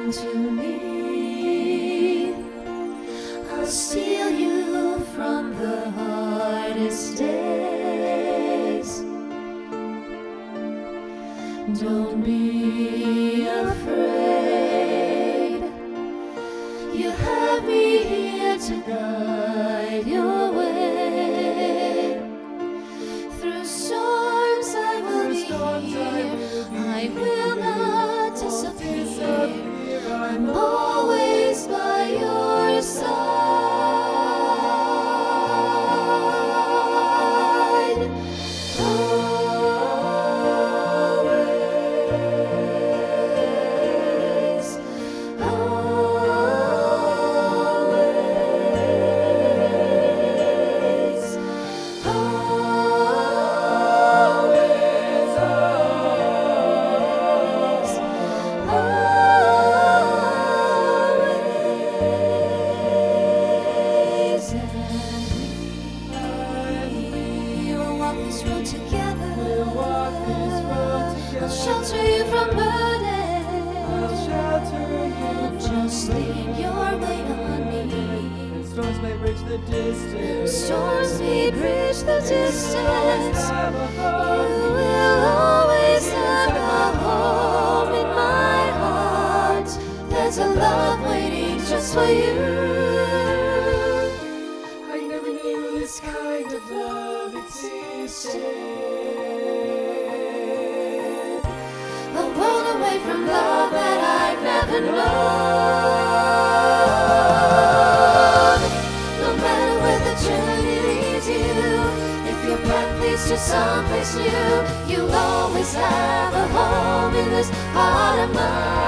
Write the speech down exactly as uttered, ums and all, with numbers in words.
come to me. I'll steal you from the hardest days. Don't be afraid. You have me here to guide your way. Through storms I will be here. I will not disappear. I'm always by your side. Always, always, always, always, always. And we will walk this road together. We'll walk this road together. I'll shelter you from burden. I'll shelter you from Just lean your weight on me. and storms may bridge the distance. Storms may bridge the distance. Have a You home. will always have a home in my heart. There's a love waiting just for you. I never knew this kind of love existed. A world away from love that I've never known. No matter where the journey leads you, if your path leads to someplace new, you'll always have a home in this heart of mine.